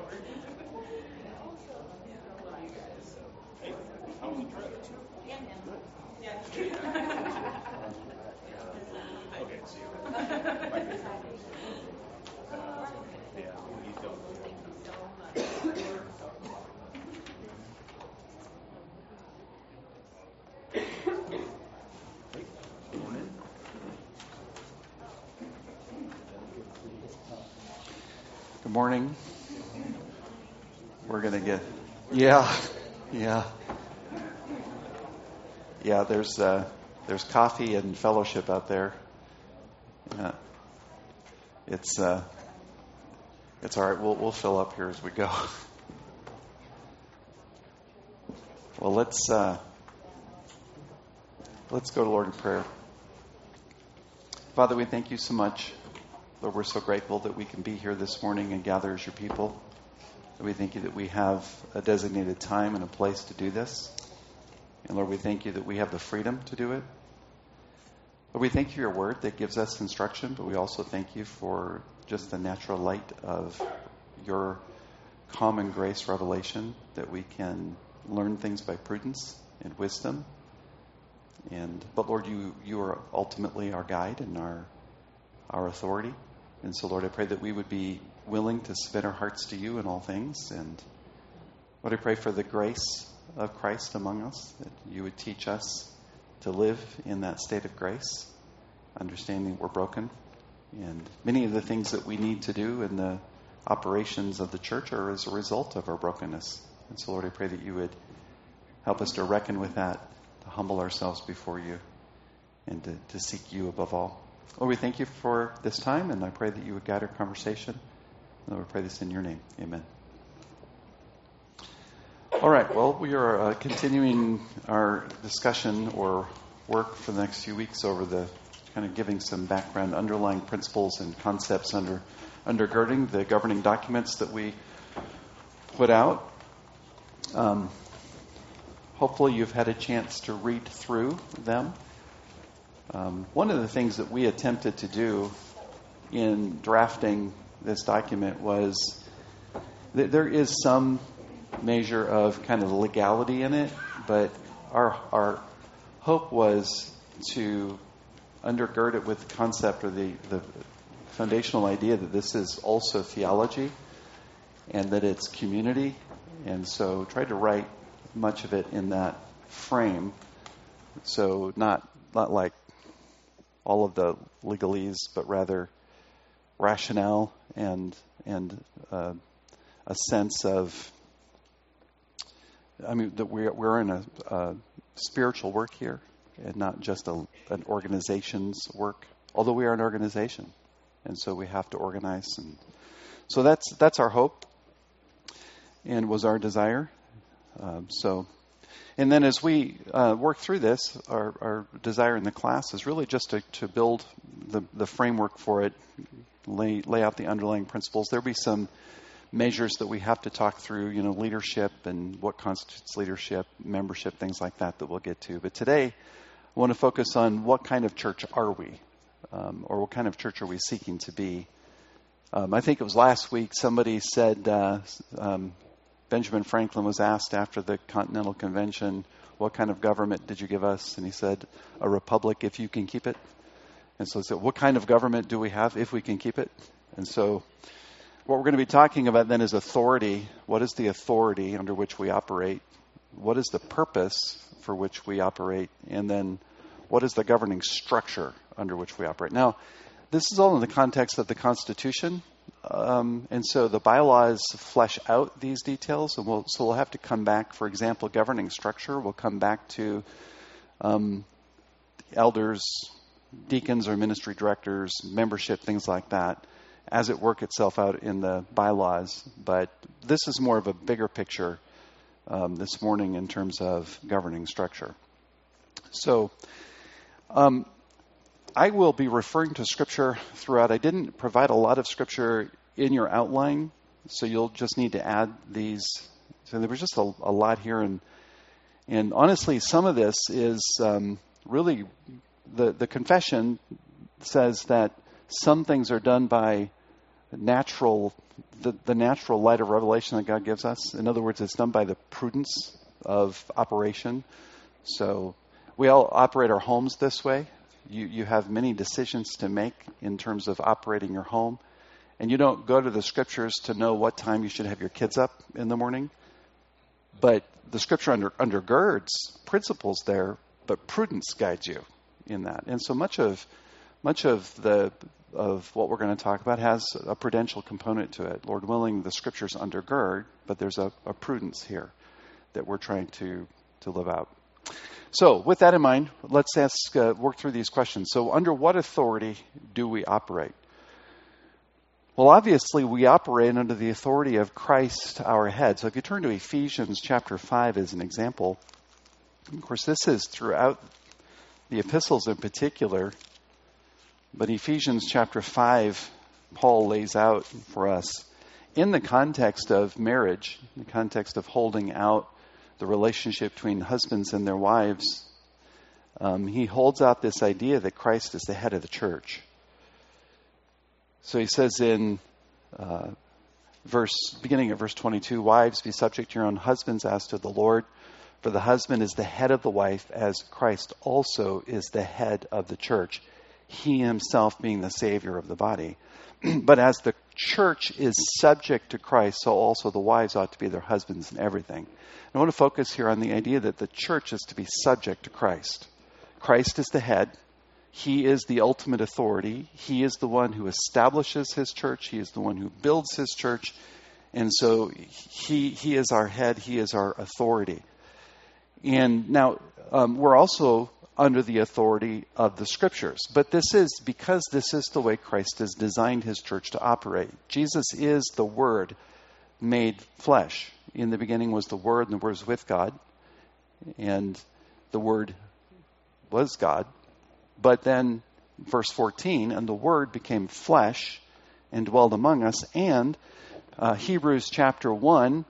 Good morning. We're going to get, yeah. There's coffee and fellowship out there. Yeah. It's all right. We'll fill up here as we go. Well, let's go to Lord in prayer. Father, we thank you so much. Lord, we're so grateful that we can be here this morning and gather as your people. We thank you that we have a designated time and a place to do this. And Lord, we thank you that we have the freedom to do it. Lord, we thank you for your word that gives us instruction, but we also thank you for just the natural light of your common grace revelation, that we can learn things by prudence and wisdom. But Lord, you are ultimately our guide and our authority. And so, Lord, I pray that we would be willing to submit our hearts to you in all things. And Lord, I pray for the grace of Christ among us, that you would teach us to live in that state of grace, understanding we're broken. And many of the things that we need to do in the operations of the church are as a result of our brokenness. And so, Lord, I pray that you would help us to reckon with that, to humble ourselves before you, and to seek you above all. Lord, we thank you for this time, and I pray that you would guide our conversation. Lord, we pray this in your name. Amen. All right, well, we are continuing our discussion or work for the next few weeks over the kind of giving some background, underlying principles and concepts undergirding the governing documents that we put out. Hopefully you've had a chance to read through them. One of the things that we attempted to do in drafting this document was that there is some measure of kind of legality in it, but our hope was to undergird it with the concept or the foundational idea that this is also theology and that it's community. And so tried to write much of it in that frame. So not like all of the legalese, but rather rationale and a sense of, that we're in a spiritual work here and not just an organization's work, although we are an organization. And so we have to organize. And so that's our hope and was our desire. And then as we work through this, our desire in the class is really just to build the framework for it, lay out the underlying principles. There'll be some measures that we have to talk through, leadership and what constitutes leadership, membership, things like that we'll get to. But today, I want to focus on what kind of church are we, or what kind of church are we seeking to be. I think it was last week somebody said, Benjamin Franklin was asked after the Continental Convention, what kind of government did you give us? And he said, a republic if you can keep it. And so he said, what kind of government do we have if we can keep it? And so what we're going to be talking about then is authority. What is the authority under which we operate? What is the purpose for which we operate? And then what is the governing structure under which we operate? Now, this is all in the context of the Constitution. And so the bylaws flesh out these details. And we'll have to come back, for example, governing structure. We'll come back to elders, deacons or ministry directors, membership, things like that, as it work itself out in the bylaws. But this is more of a bigger picture this morning in terms of governing structure. So I will be referring to Scripture throughout. I didn't provide a lot of Scripture in your outline, so you'll just need to add these. So there was just a lot here. And honestly, some of this is really, the confession says that some things are done by natural, the natural light of revelation that God gives us. In other words, it's done by the prudence of operation. So we all operate our homes this way. You have many decisions to make in terms of operating your home. And you don't go to the scriptures to know what time you should have your kids up in the morning. But the scripture undergirds principles there, but prudence guides you in that. And so much of what we're going to talk about has a prudential component to it. Lord willing, the scriptures undergird, but there's a prudence here that we're trying to live out. So with that in mind, let's work through these questions. So under what authority do we operate? Well, obviously, we operate under the authority of Christ, our head. So if you turn to Ephesians chapter 5 as an example, of course, this is throughout the epistles in particular, but Ephesians chapter 5, Paul lays out for us, in the context of marriage, in the context of holding out the relationship between husbands and their wives, he holds out this idea that Christ is the head of the church. So he says in beginning at verse 22, "Wives, be subject to your own husbands as to the Lord, for the husband is the head of the wife, as Christ also is the head of the church, he himself being the Savior of the body. But as the church is subject to Christ, so also the wives ought to be their husbands in everything." I want to focus here on the idea that the church is to be subject to Christ. Christ is the head. He is the ultimate authority. He is the one who establishes his church. He is the one who builds his church. And so he is our head. He is our authority. And now we're also under the authority of the scriptures. But this is because this is the way Christ has designed his church to operate. Jesus is the Word made flesh. In the beginning was the Word, and the Word was with God. And the Word was God. But then, verse 14, "And the Word became flesh and dwelled among us." And Hebrews chapter 1,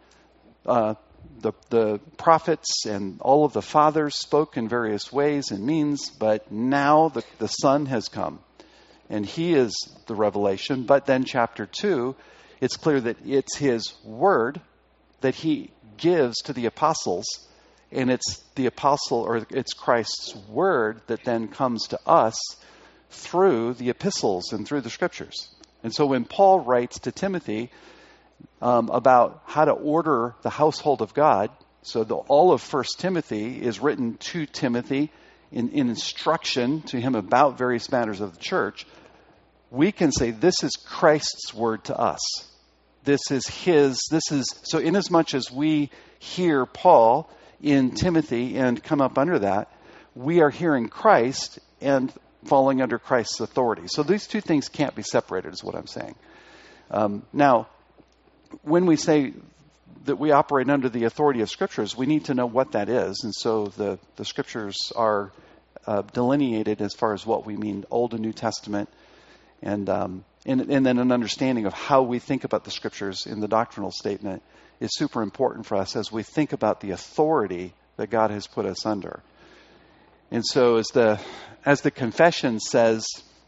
the prophets and all of the fathers spoke in various ways and means, but now the Son has come. And he is the revelation. But then chapter 2, it's clear that it's his word that he gives to the apostles. And it's the apostle, or it's Christ's word that then comes to us through the epistles and through the scriptures. And so when Paul writes to Timothy about how to order the household of God, so all of 1 Timothy is written to Timothy in instruction to him about various matters of the church, we can say this is Christ's word to us. So inasmuch as we hear Paul in Timothy and come up under that, we are hearing Christ and falling under Christ's authority. So these two things can't be separated, is what I'm saying. Now, when we say that we operate under the authority of scriptures, we need to know what that is. And so the scriptures are delineated as far as what we mean, Old and New Testament, and then an understanding of how we think about the scriptures in the doctrinal statement is super important for us as we think about the authority that God has put us under. And so as the confession says,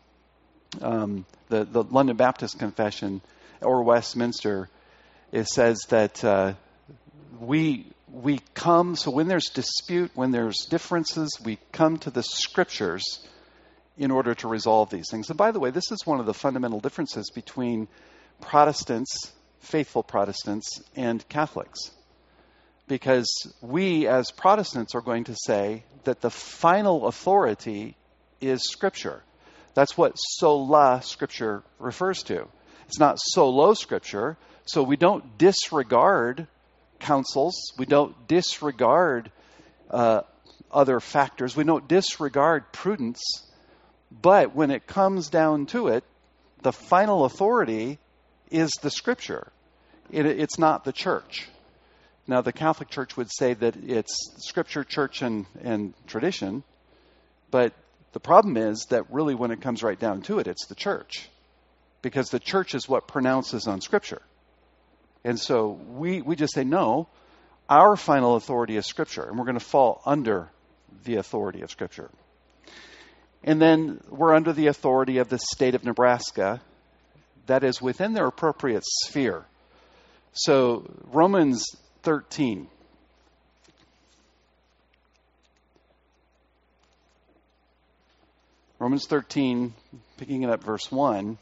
the London Baptist Confession or Westminster, it says that we come, so when there's dispute, when there's differences, we come to the scriptures in order to resolve these things. And by the way, this is one of the fundamental differences between Protestants, faithful Protestants, and Catholics. Because we as Protestants are going to say that the final authority is Scripture. That's what sola Scripture refers to. It's not solo Scripture, so we don't disregard counsels. We don't disregard other factors. We don't disregard prudence. But when it comes down to it, the final authority is the Scripture. It's not the church. Now, the Catholic Church would say that it's Scripture, church, and tradition. But the problem is that really when it comes right down to it, it's the church. Because the church is what pronounces on Scripture. And so we just say, no, our final authority is Scripture. And we're going to fall under the authority of And then we're under the authority of the state of Nebraska that is within their appropriate sphere. So Romans 13. Romans 13, picking it up verse 1.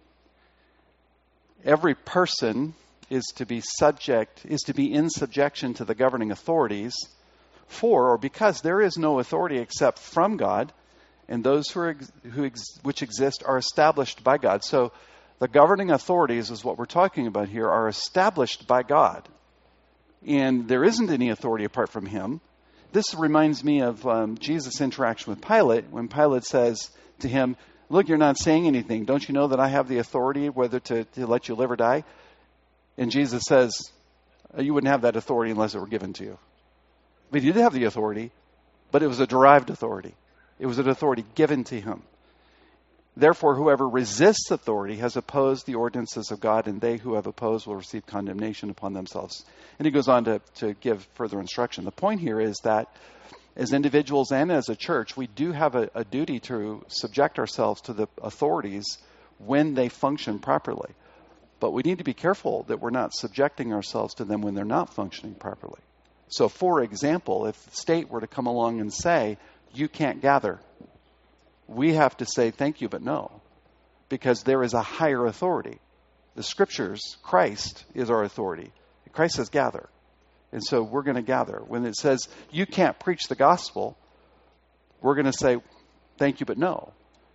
Every person is to be in subjection to the governing authorities, for or because there is no authority except from God, and those which exist are established by God. So the governing authorities is what we're talking about here, are established by God. And there isn't any authority apart from him. This reminds me of Jesus' interaction with Pilate, when Pilate says to him, look, you're not saying anything. Don't you know that I have the authority whether to let you live or die? And Jesus says, you wouldn't have that authority unless it were given to you. But you did have the authority, but it was a derived authority. It was an authority given to him. Therefore, whoever resists authority has opposed the ordinances of God, and they who have opposed will receive condemnation upon themselves. And he goes on to give further instruction. The point here is that as individuals and as a church, we do have a duty to subject ourselves to the authorities when they function properly. But we need to be careful that we're not subjecting ourselves to them when they're not functioning properly. So, for example, if the state were to come along and say, you can't gather, we have to say thank you, but no, because there is a higher authority. The Scriptures, Christ is our authority. Christ says gather. And so we're going to gather. When it says you can't preach the gospel, we're going to say thank you, but no.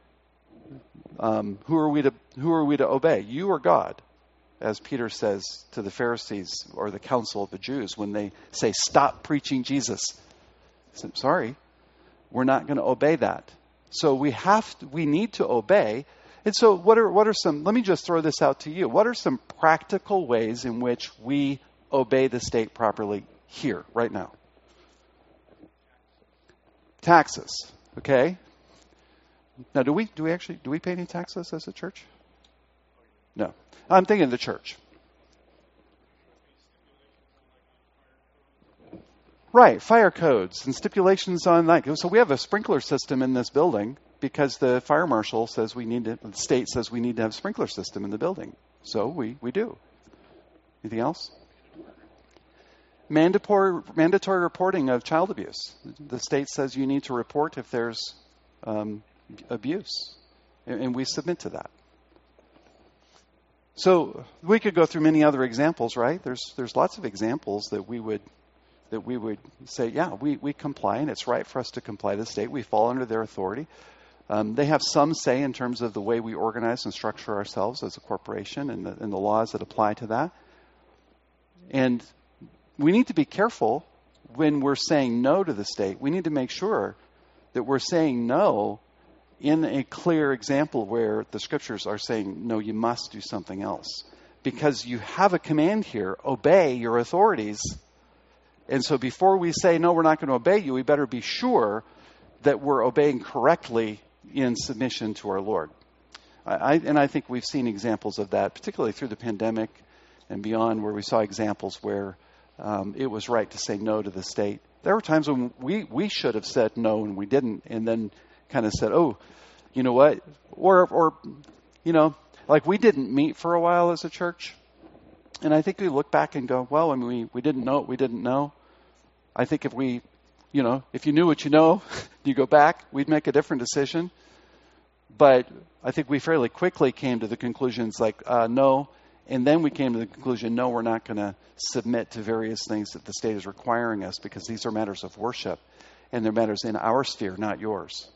Who are we to obey? You or God? As Peter says to the Pharisees or the council of the Jews when they say, stop preaching Jesus. He said, sorry, we're not going to obey that. So we need to obey. And so what are some, let me just throw this out to you. What are some practical ways in which we obey the state properly here, right now? Taxes, okay? Now, do we pay any taxes as a church? No. I'm thinking of the church. Right, fire codes and stipulations on that. So we have a sprinkler system in this building because the fire marshal says the state says we need to have a sprinkler system in the building. So we do. Anything else? Mandatory reporting of child abuse. The state says you need to report if there's abuse, and we submit to that. So we could go through many other examples, right? There's lots of examples that we would say, yeah, we comply, and it's right for us to comply to the state. We fall under their authority. They have some say in terms of the way we organize and structure ourselves as a corporation and the laws that apply to that. And we need to be careful when we're saying no to the state. We need to make sure that we're saying no in a clear example where the Scriptures are saying, no, you must do something else. Because you have a command here, obey your authorities. And so before we say, no, we're not going to obey you, we better be sure that we're obeying correctly in submission to our Lord. I think we've seen examples of that, particularly through the pandemic and beyond, where we saw examples where it was right to say no to the state. There were times when we should have said no and we didn't, and then kind of said, oh, you know what? Or like we didn't meet for a while as a church. And I think we look back and go, well, I mean, we didn't know what we didn't know. I think if you knew what you know, you go back, we'd make a different decision. But I think we fairly quickly came to the conclusions like, no. And then we came to the conclusion, no, we're not going to submit to various things that the state is requiring us because these are matters of worship and they're matters in our sphere, not yours.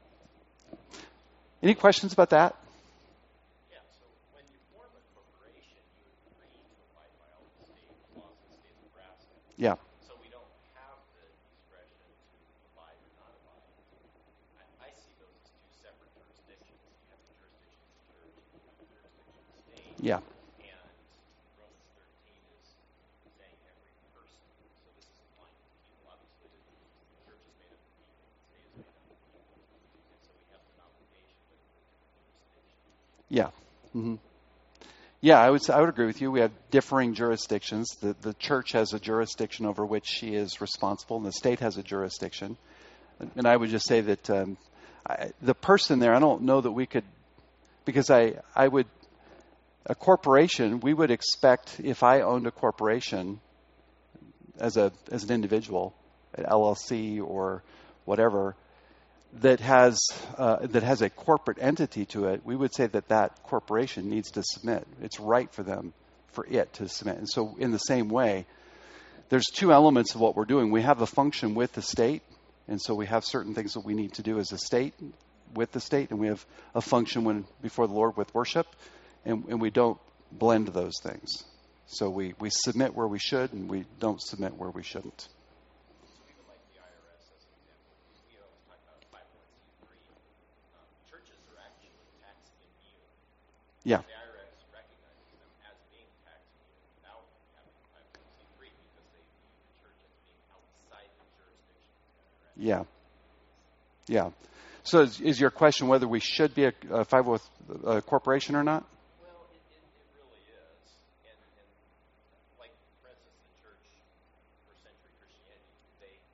Any questions about that? Yeah, so when you form a corporation, you agree to abide by all the state laws of the state of Nebraska. Yeah. So we don't have the discretion to abide or not abide. I see those as two separate jurisdictions. You have the jurisdiction of the church, and you have the jurisdiction of the state. Yeah. And Romans 13 is saying every person. So this is applying to people. Obviously, the church is made up of people, the state is made up of people. And so we have an obligation with jurisdiction. Yeah. Mm-hmm. Yeah, I would agree with you. We have differing jurisdictions. The church has a jurisdiction over which she is responsible, and the state has a jurisdiction. And I would just say that the person there, I don't know that we could, because I would a corporation, we would expect, if I owned a corporation as an individual, an LLC or whatever, that has a corporate entity to it, we would say that corporation needs to submit. It's right for it to submit. And so in the same way, there's two elements of what we're doing. We have a function with the state, and so we have certain things that we need to do as a state with the state, and we have a function before the Lord with worship, and we don't blend those things. So we submit where we should, and we don't submit where we shouldn't. Even like the IRS, as an example, we always talk about 501c3. Churches are actually tax immune. Yeah. The IRS recognizes them as being tax immune without having 501c3 because they view the church as being outside the jurisdiction of the IRS. Yeah. Yeah. So is your question whether we should be a 501 corporation or not? Well, it really is. And like, for instance, the church, first century Christianity, did they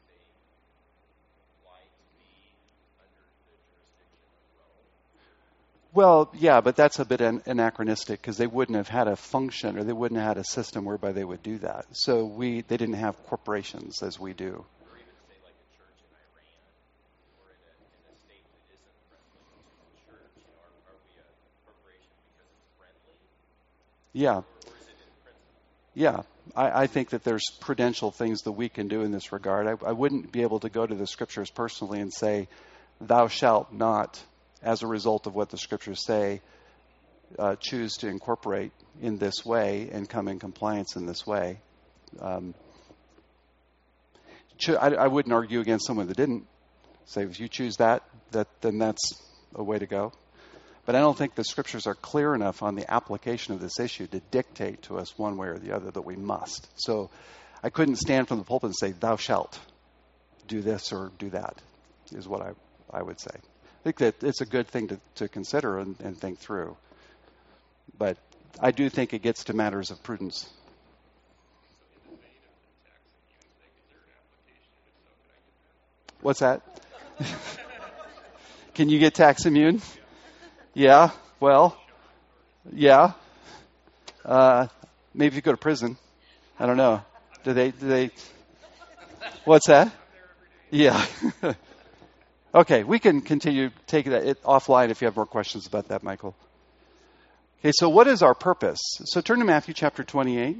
apply to be under the jurisdiction of Rome? Well, yeah, but that's a bit anachronistic because they wouldn't have had a function or they wouldn't have had a system whereby they would do that. So they didn't have corporations as we do. Or even say like a church in Iran or in a state that isn't friendly to the church. Are we a corporation because it's friendly? Yeah. Or is it in principle? Yeah. I think that there's prudential things that we can do in this regard. I wouldn't be able to go to the scriptures personally and say, thou shalt not, as a result of what the scriptures say, choose to incorporate in this way and come in compliance in this way. I wouldn't argue against someone that didn't. Say, if you choose that, then that's a way to go. But I don't think the scriptures are clear enough on the application of this issue to dictate to us one way or the other that we must. So I couldn't stand from the pulpit and say, thou shalt do this or do that, is what I would say. I think that it's a good thing to consider and think through. But I do think it gets to matters of prudence. What's that? Can you get tax immune? Yeah. Well, yeah. Maybe if you go to prison. I don't know. Do they? What's that? Yeah. Okay, we can continue taking that offline if you have more questions about that, Michael. Okay, so what is our purpose? So turn to Matthew chapter 28.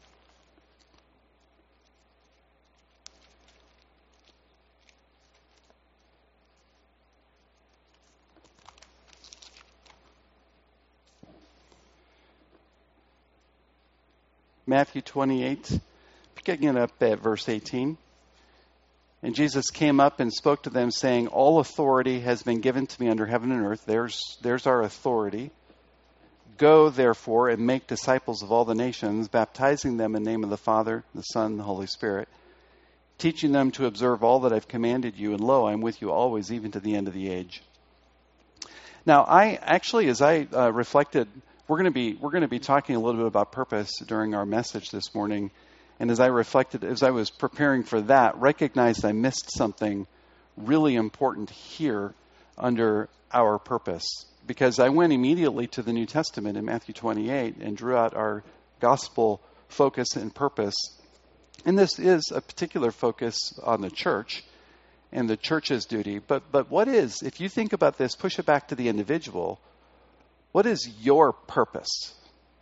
Matthew 28, picking up at verse 18. And Jesus came up and spoke to them, saying, all authority has been given to me under heaven and earth. There's our authority. Go, therefore, and make disciples of all the nations, baptizing them in the name of the Father, the Son, and the Holy Spirit, teaching them to observe all that I've commanded you. And lo, I'm with you always, even to the end of the age. Now, as I reflected, we're going to be talking a little bit about purpose during our message this morning. And as I reflected, as I was preparing for that, recognized I missed something really important here under our purpose. Because I went immediately to the New Testament in Matthew 28 and drew out our gospel focus and purpose. And this is a particular focus on the church and the church's duty. But what is, if you think about this, push it back to the individual, what is your purpose?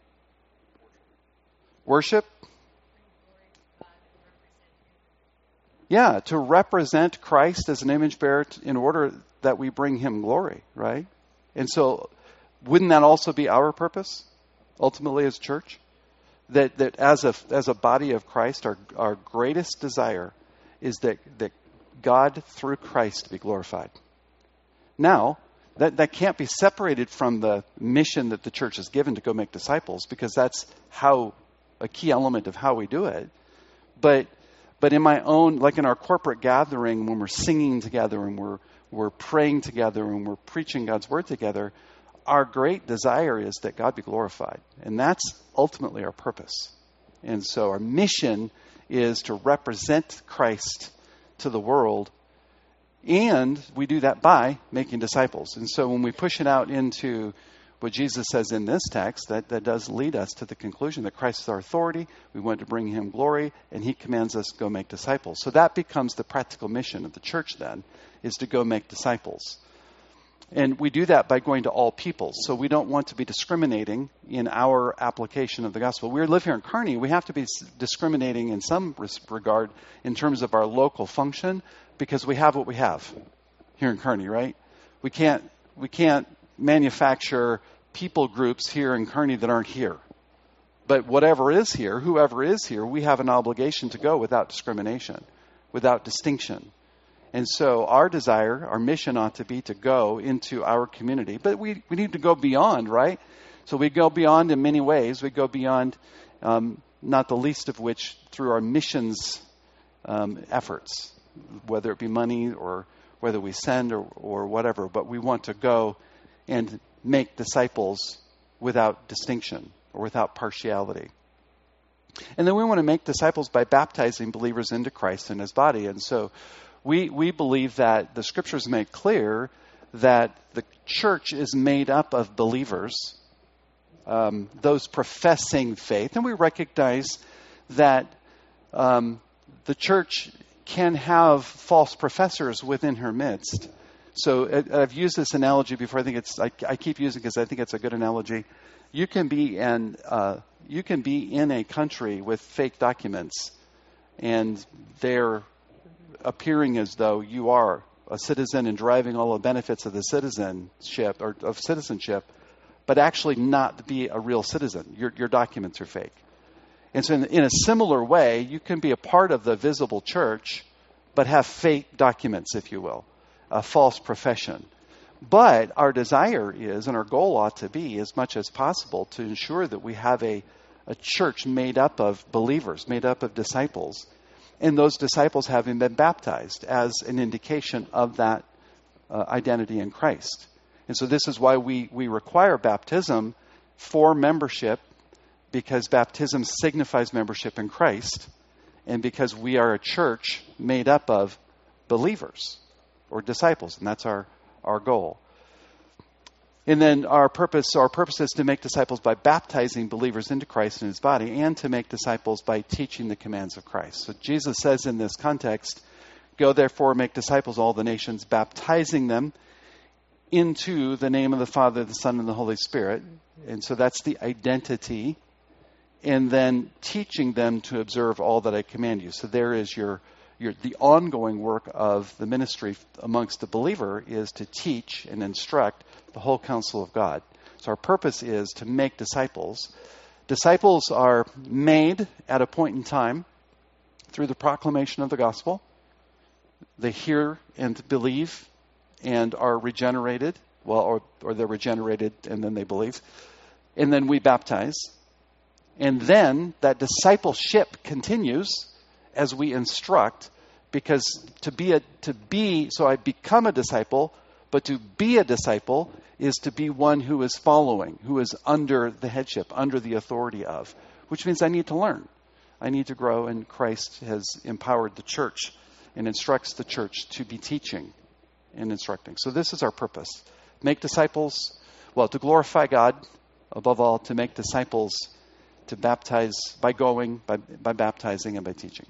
Worship? Yeah, to represent Christ as an image bearer in order that we bring him glory, right? And so wouldn't that also be our purpose, ultimately as church? That as a body of Christ, our greatest desire is that God through Christ be glorified. Now, that can't be separated from the mission that the church has given to go make disciples, because that's a key element of how we do it. But in my own, like in our corporate gathering, when we're singing together and we're praying together and we're preaching God's word together, our great desire is that God be glorified. And that's ultimately our purpose. And so our mission is to represent Christ to the world. And we do that by making disciples. And so when we push it out into what Jesus says in this text, that does lead us to the conclusion that Christ is our authority. We want to bring him glory, and he commands us to go make disciples. So that becomes the practical mission of the church then, is to go make disciples. And we do that by going to all peoples. So we don't want to be discriminating in our application of the gospel. We live here in Kearney. We have to be discriminating in some regard in terms of our local function because we have what we have here in Kearney, right? We can't manufacture people groups here in Kearney that aren't here. But whatever is here, whoever is here, we have an obligation to go without discrimination, without distinction. And so our desire, our mission ought to be to go into our community. But we need to go beyond, right? So we go beyond in many ways. We go beyond, not the least of which through our missions efforts, whether it be money or whether we send or whatever. But we want to go and make disciples without distinction or without partiality. And then we want to make disciples by baptizing believers into Christ and his body. And so we believe that the scriptures make clear that the church is made up of believers, those professing faith. And we recognize that the church can have false professors within her midst. So I've used this analogy before. I keep using it because I think it's a good analogy. You can be in a country with fake documents, and they're appearing as though you are a citizen and deriving all the benefits of the citizenship or of citizenship, but actually not be a real citizen. Your documents are fake. And so in a similar way, you can be a part of the visible church, but have fake documents, if you will, a false profession. But our desire is, and our goal ought to be, as much as possible, to ensure that we have a church made up of believers, made up of disciples, and those disciples having been baptized as an indication of that identity in Christ. And so this is why we require baptism for membership, because baptism signifies membership in Christ, and because we are a church made up of believers or disciples, and that's our goal. And then our purpose is to make disciples by baptizing believers into Christ and his body, and to make disciples by teaching the commands of Christ. So Jesus says in this context, "Go therefore, make disciples of all the nations, baptizing them into the name of the Father, the Son, and the Holy Spirit." And so that's the identity. And then teaching them to observe all that I command you. So there is the ongoing work of the ministry amongst the believer is to teach and instruct the whole counsel of God. So our purpose is to make disciples. Disciples are made at a point in time through the proclamation of the gospel. They hear and believe and are regenerated. Well, or they're regenerated and then they believe. And then we baptize. And then that discipleship continues as we instruct, because so I become a disciple, but to be a disciple is to be one who is following, who is under the headship, under the authority of, which means I need to learn. I need to grow, and Christ has empowered the church and instructs the church to be teaching and instructing. So this is our purpose. Make disciples, to glorify God, above all, to make disciples, to baptize by going, by baptizing, and by teaching.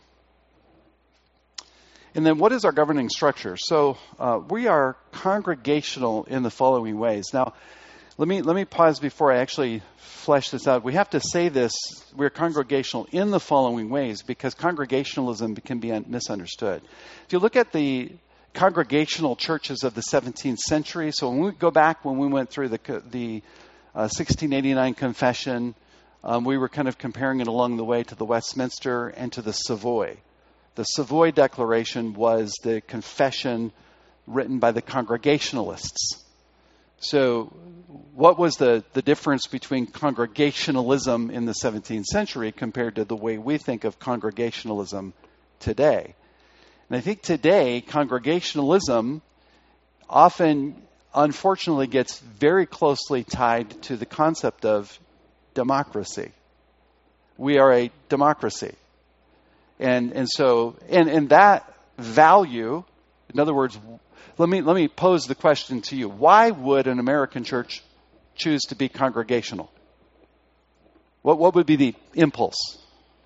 And then what is our governing structure? So we are congregational in the following ways. Now, let me pause before I actually flesh this out. We have to say this, we're congregational in the following ways, because congregationalism can be misunderstood. If you look at the congregational churches of the 17th century, so when we went through the 1689 Confession, we were kind of comparing it along the way to the Westminster and to the Savoy. The Savoy Declaration was the confession written by the Congregationalists. So what was the difference between congregationalism in the 17th century compared to the way we think of congregationalism today? And I think today, congregationalism often, unfortunately, gets very closely tied to the concept of democracy. We are a democracy. And so that value, in other words, let me pose the question to you. Why would an American church choose to be congregational? What would be the impulse?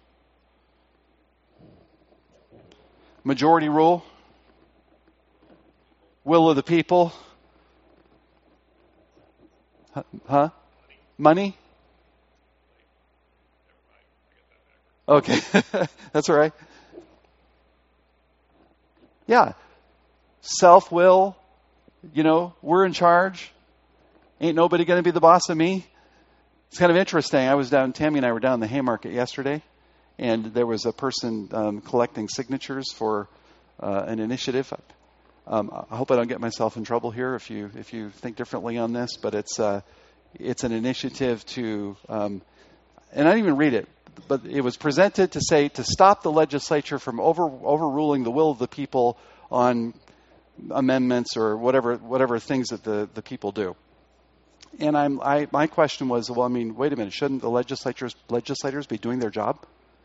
Majority rule? Will of the people? Huh? Money? Okay. That's all right. Yeah. Self-will. We're in charge. Ain't nobody going to be the boss of me. It's kind of interesting. Tammy and I were down in the Haymarket yesterday, and there was a person collecting signatures for an initiative. I hope I don't get myself in trouble here if you think differently on this, but it's an initiative to, and I didn't even read it, but it was presented to stop the legislature from overruling the will of the people on amendments or whatever things that the people do. And my question was, wait a minute, shouldn't the legislators be doing their job?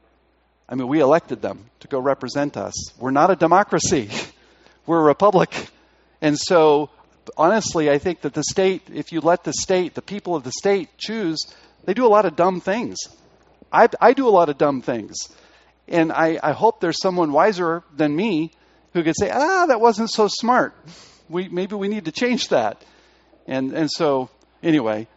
We elected them to go represent us. We're not a democracy. We're a republic. And so, honestly, I think that the state, if you let the people of the state choose, they do a lot of dumb things. I do a lot of dumb things. And I hope there's someone wiser than me who could say, that wasn't so smart. Maybe we need to change that. And so, anyway,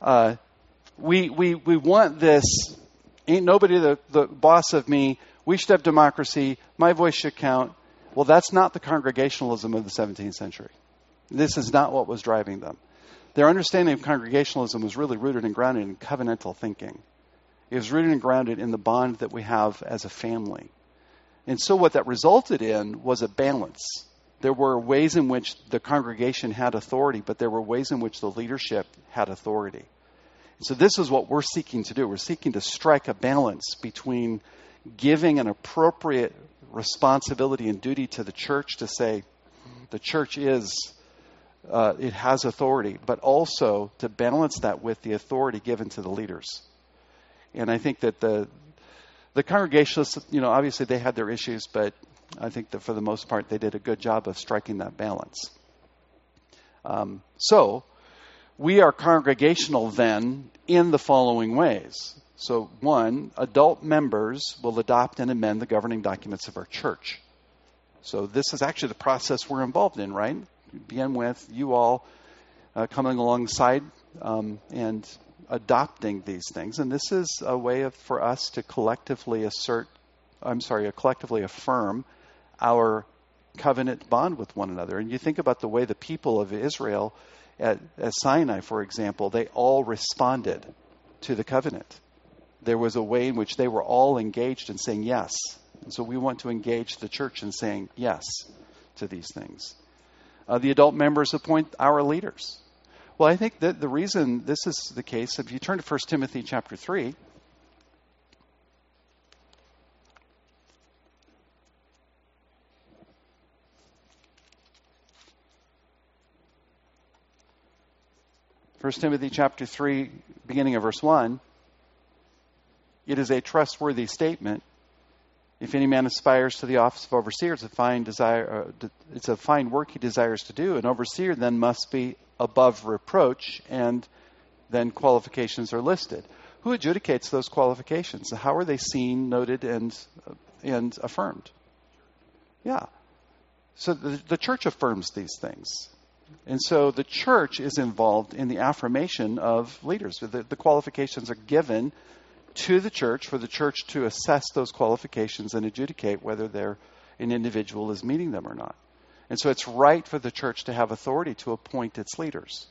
we want this, ain't nobody the boss of me. We should have democracy. My voice should count. Well, that's not the Congregationalism of the 17th century. This is not what was driving them. Their understanding of Congregationalism was really rooted and grounded in covenantal thinking. It was rooted and grounded in the bond that we have as a family. And so what that resulted in was a balance. There were ways in which the congregation had authority, but there were ways in which the leadership had authority. And so this is what we're seeking to do. We're seeking to strike a balance between giving an appropriate responsibility and duty to the church to say the church it has authority, but also to balance that with the authority given to the leaders. And I think that the Congregationalists, obviously they had their issues, but I think that for the most part they did a good job of striking that balance. So we are congregational then in the following ways. So, 1, adult members will adopt and amend the governing documents of our church. So this is actually the process we're involved in, right? Begin with you all coming alongside and adopting these things. And this is a way for us to collectively affirm our covenant bond with one another. And you think about the way the people of Israel at Sinai, for example, they all responded to the covenant. There was a way in which they were all engaged in saying yes. And so we want to engage the church in saying yes to these things. The adult members appoint our leaders. Well, I think that the reason this is the case, if you turn to 1 Timothy chapter 3, beginning of verse 1, it is a trustworthy statement. If any man aspires to the office of overseer, it's a fine work he desires to do. An overseer then must be above reproach, and then qualifications are listed. Who adjudicates those qualifications? How are they seen, noted, and affirmed? Yeah. So the church affirms these things. And so the church is involved in the affirmation of leaders. The qualifications are given to the church for the church to assess those qualifications and adjudicate whether an individual is meeting them or not. And so it's right for the church to have authority to appoint its leaders.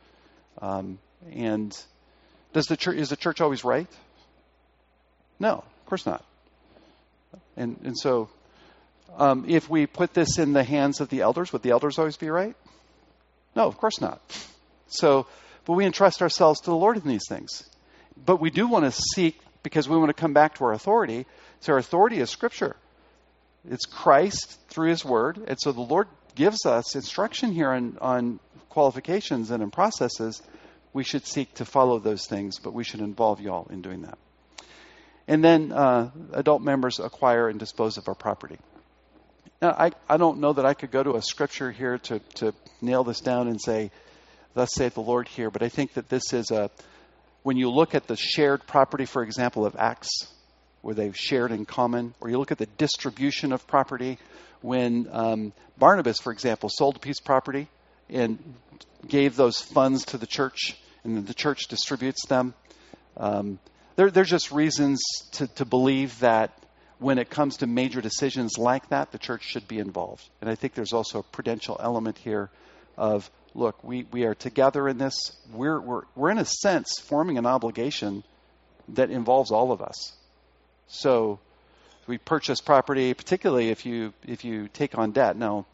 And is the church always right? No, of course not. And so if we put this in the hands of the elders, would the elders always be right? No, of course not. But we entrust ourselves to the Lord in these things. But we do want to seek, because we want to come back to our authority. So our authority is Scripture. It's Christ through His Word. And so the Lord gives us instruction here on qualifications and in processes. We should seek to follow those things, but we should involve you all in doing that. And then adult members acquire and dispose of our property. Now, I don't know that I could go to a Scripture here to nail this down and say, thus saith the Lord here. But I think that this is when you look at the shared property, for example, of Acts, where they've shared in common, or you look at the distribution of property, when Barnabas, for example, sold a piece of property and gave those funds to the church, and then the church distributes them. There's just reasons to believe that when it comes to major decisions like that, the church should be involved. And I think there's also a prudential element here of, look, we are together in this. We're in a sense forming an obligation that involves all of us. So we purchase property, particularly if you take on debt. Now,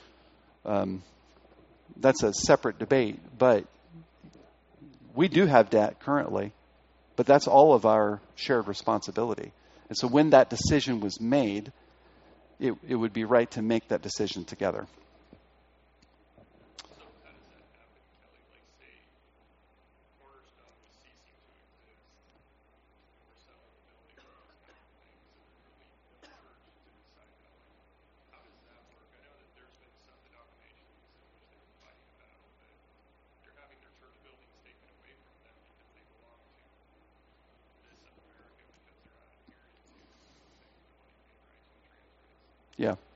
that's a separate debate, but we do have debt currently, but that's all of our shared responsibility. And so when that decision was made, it would be right to make that decision together. Yeah.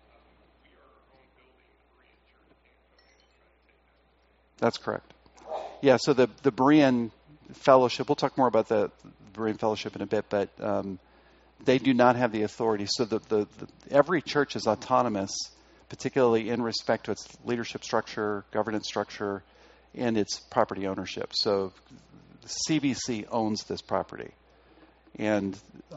That's correct. Yeah, so the Berean Fellowship, we'll talk more about the Berean Fellowship in a bit, but they do not have the authority. So every church is autonomous, particularly in respect to its leadership structure, governance structure, and its property ownership. So CBC owns this property. And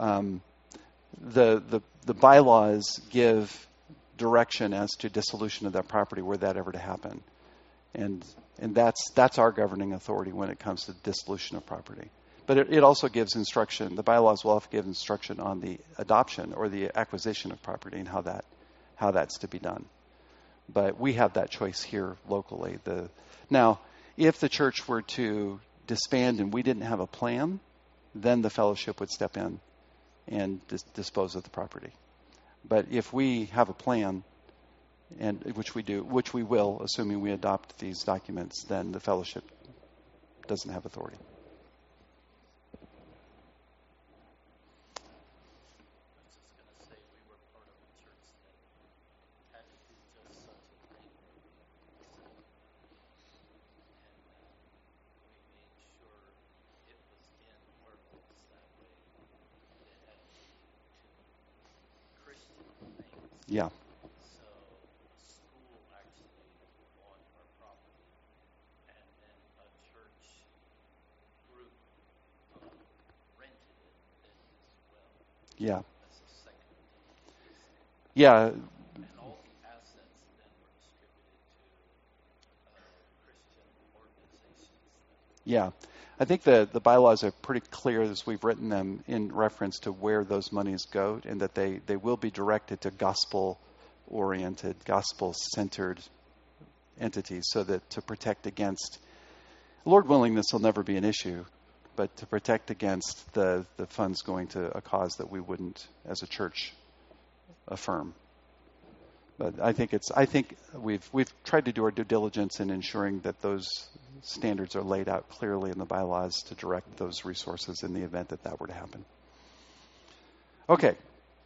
the bylaws give direction as to dissolution of that property were that ever to happen. And that's our governing authority when it comes to dissolution of property. But it also gives instruction. The bylaws will also give instruction on the adoption or the acquisition of property and how that's to be done. But we have that choice here locally. Now, if the church were to disband and we didn't have a plan, then the fellowship would step in and dispose of the property. But if we have a plan, and which we will, assuming we adopt these documents, then the fellowship doesn't have authority. Yeah. So a school actually bought our property, and then a church group rented it then as well. Yeah. As a second. Yeah. And all the assets then were distributed to Christian organizations. Yeah. I think the bylaws are pretty clear as we've written them in reference to where those monies go, and that they will be directed to gospel-oriented, gospel-centered entities, so that to protect against, Lord willing, this will never be an issue, but to protect against the funds going to a cause that we wouldn't, as a church, affirm. But I think we've tried to do our due diligence in ensuring that those standards are laid out clearly in the bylaws to direct those resources in the event that were to happen. Okay,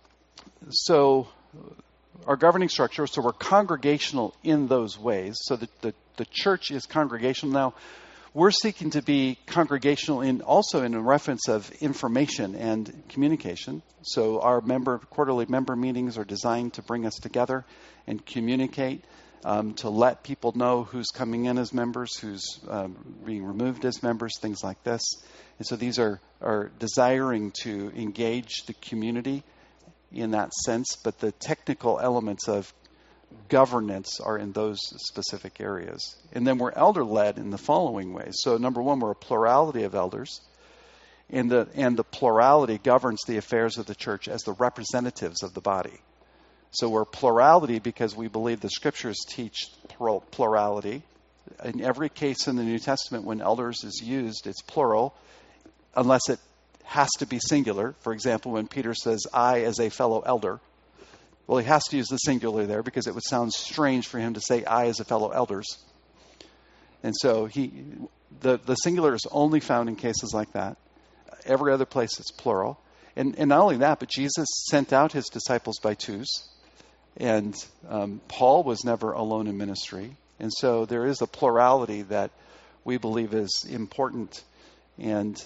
so our governing structure, so we're congregational in those ways. So the church is congregational. Now, we're seeking to be congregational also in reference of information and communication. So our quarterly member meetings are designed to bring us together and communicate, to let people know who's coming in as members, who's being removed as members, things like this. And so these are desiring to engage the community in that sense, but the technical elements of governance are in those specific areas. And then we're elder-led in the following ways. So number one, we're a plurality of elders, and the plurality governs the affairs of the church as the representatives of the body. So we're plurality because we believe the scriptures teach plurality. In every case in the New Testament, when elders is used, it's plural, unless it has to be singular. For example, when Peter says, I as a fellow elder, well, he has to use the singular there because it would sound strange for him to say, I as a fellow elders. And so the singular is only found in cases like that. Every other place it's plural. And not only that, but Jesus sent out his disciples by twos. And Paul was never alone in ministry. And so there is a plurality that we believe is important. And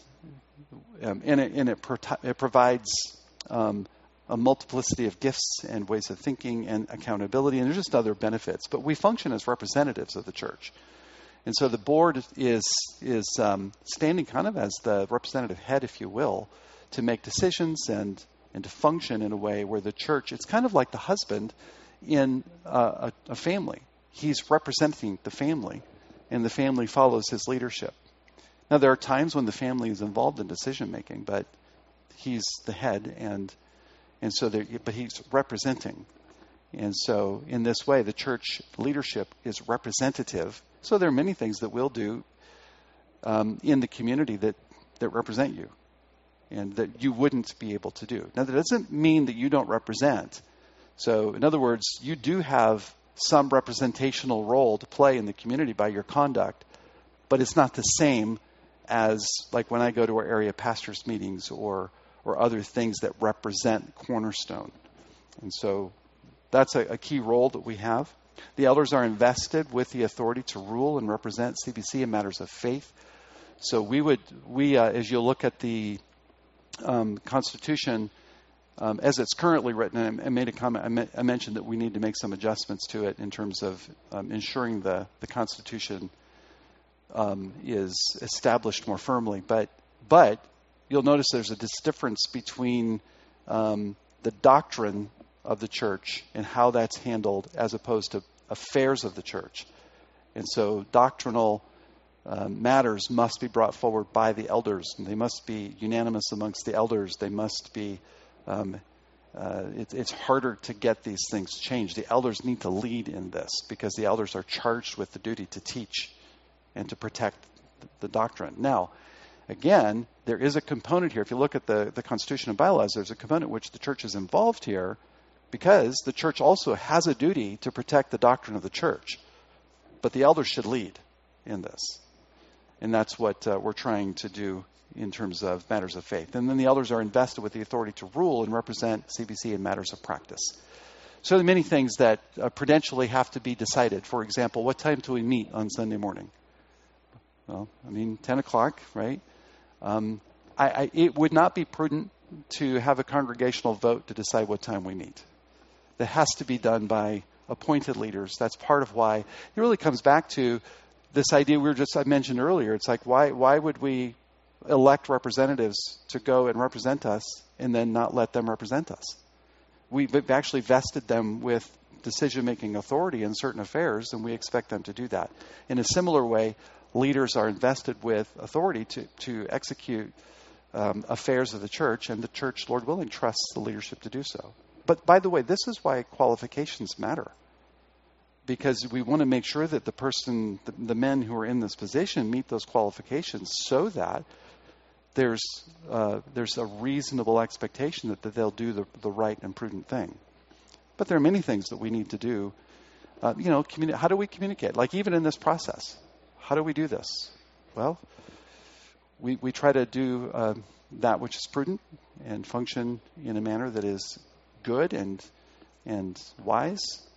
it provides a multiplicity of gifts and ways of thinking and accountability. And there's just other benefits. But we function as representatives of the church. And so the board is standing kind of as the representative head, if you will, to make decisions and to function in a way where the church, it's kind of like the husband in a family. He's representing the family, and the family follows his leadership. Now, there are times when the family is involved in decision-making, but he's the head, but he's representing. And so in this way, the church leadership is representative. So there are many things that we'll do in the community that represent you and that you wouldn't be able to do. Now, that doesn't mean that you don't represent. So in other words, you do have some representational role to play in the community by your conduct, but it's not the same as like when I go to our area pastors' meetings or other things that represent Cornerstone. And so that's a key role that we have. The elders are invested with the authority to rule and represent CBC in matters of faith. So as you look at the Constitution, as it's currently written, and I made a comment, I mentioned that we need to make some adjustments to it in terms of ensuring the Constitution is established more firmly. But you'll notice there's a difference between the doctrine of the church and how that's handled as opposed to affairs of the church. And so doctrinal matters must be brought forward by the elders, and they must be unanimous amongst the elders. They must be, it's harder to get these things changed. The elders need to lead in this because the elders are charged with the duty to teach and to protect the doctrine. Now, again, there is a component here. If you look at the Constitution and bylaws, there's a component which the church is involved here because the church also has a duty to protect the doctrine of the church. But the elders should lead in this. And that's what we're trying to do in terms of matters of faith. And then the elders are invested with the authority to rule and represent CBC in matters of practice. So there are many things that prudentially have to be decided. For example, what time do we meet on Sunday morning? Well, 10 o'clock, right? It would not be prudent to have a congregational vote to decide what time we meet. That has to be done by appointed leaders. That's part of why it really comes back to this idea I mentioned earlier. It's like, why would we elect representatives to go and represent us and then not let them represent us? We've actually vested them with decision-making authority in certain affairs, and we expect them to do that. In a similar way, leaders are invested with authority to execute affairs of the church, and the church, Lord willing, trusts the leadership to do so. But by the way, this is why qualifications matter. Because we want to make sure that the men who are in this position meet those qualifications so that there's a reasonable expectation that they'll do the right and prudent thing. But there are many things that we need to do. How do we communicate? Like even in this process, how do we do this? Well, we try to do that which is prudent and function in a manner that is good and wise.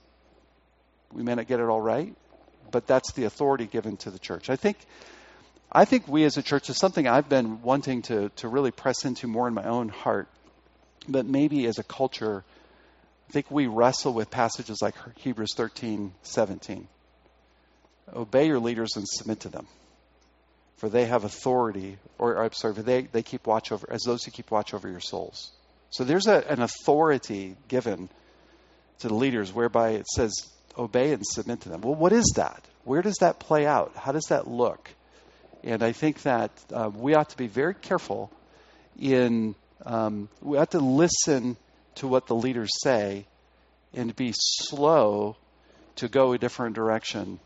We may not get it all right, but that's the authority given to the church. I think we as a church is something I've been wanting to really press into more in my own heart, but maybe as a culture, I think we wrestle with passages like Hebrews 13:17. Obey your leaders and submit to them, for they have authority, for they keep watch over, as those who keep watch over your souls. So there's an authority given to the leaders whereby it says, obey and submit to them. Well, what is that? Where does that play out? How does that look? And I think that we ought to be very careful we have to listen to what the leaders say and be slow to go a different direction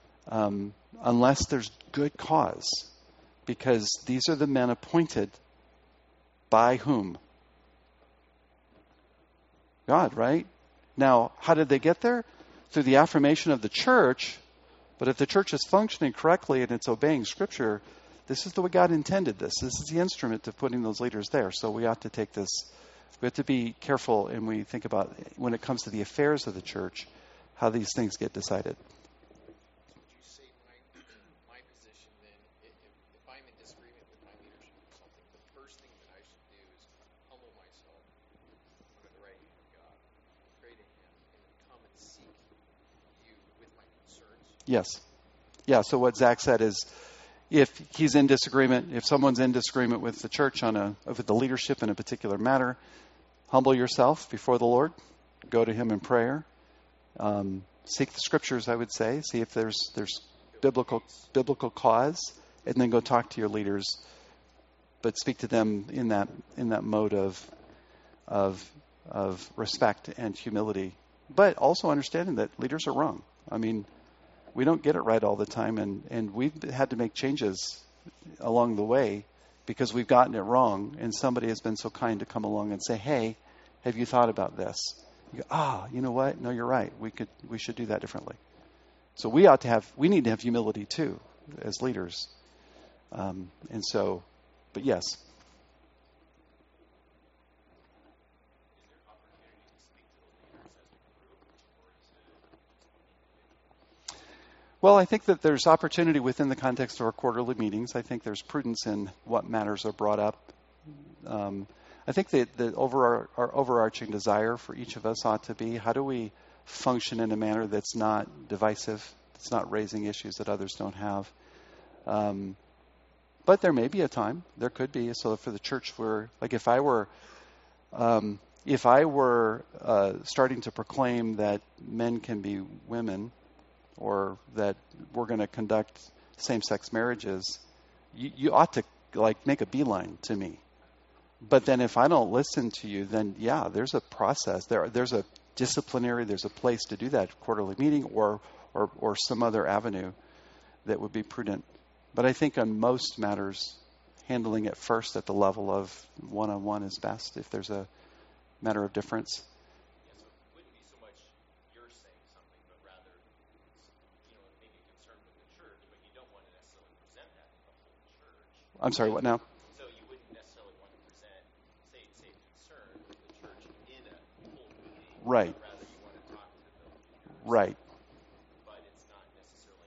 unless there's good cause. Because these are the men appointed by whom? God, right? Now, how did they get there? Through the affirmation of the church, But if the church is functioning correctly and it's obeying Scripture, this is the way God intended this. This is the instrument of putting those leaders there. So we ought to take this. We have to be careful, and we think about, when it comes to the affairs of the church, how these things get decided. Would you say my position then, if I'm in disagreement with my leadership or something, the first thing that I should do is humble myself under the right hand of God, pray to Him, and then come and seek you with my concerns? Yes. Yeah, so what Zach said is, if he's in disagreement, if someone's in disagreement with the church with the leadership in a particular matter, humble yourself before the Lord. Go to Him in prayer. Seek the Scriptures, I would say. See if there's biblical cause, and then go talk to your leaders. But speak to them in that mode of respect and humility. But also understanding that leaders are wrong. I mean, we don't get it right all the time, and we've had to make changes along the way because we've gotten it wrong, and somebody has been so kind to come along and say, hey, have you thought about this? You go, you know what? No, you're right. We should do that differently. So we need to have humility too as leaders. But yes. Well, I think that there's opportunity within the context of our quarterly meetings. I think there's prudence in what matters are brought up. I think that our overarching desire for each of us ought to be, how do we function in a manner that's not divisive, that's not raising issues that others don't have. But there may be a time, there could be, so for the church where, like if I were starting to proclaim that men can be women, or that we're going to conduct same-sex marriages, you ought to make a beeline to me. But then if I don't listen to you, then there's a process. There's a disciplinary, there's a place to do that, quarterly meeting or some other avenue that would be prudent. But I think on most matters, handling it first at the level of one-on-one is best if there's a matter of difference. I'm sorry, what now? So you wouldn't necessarily want to present, say concern with the church in a full meeting. Right. Rather, you want to talk to the leaders. Right. But it's not necessarily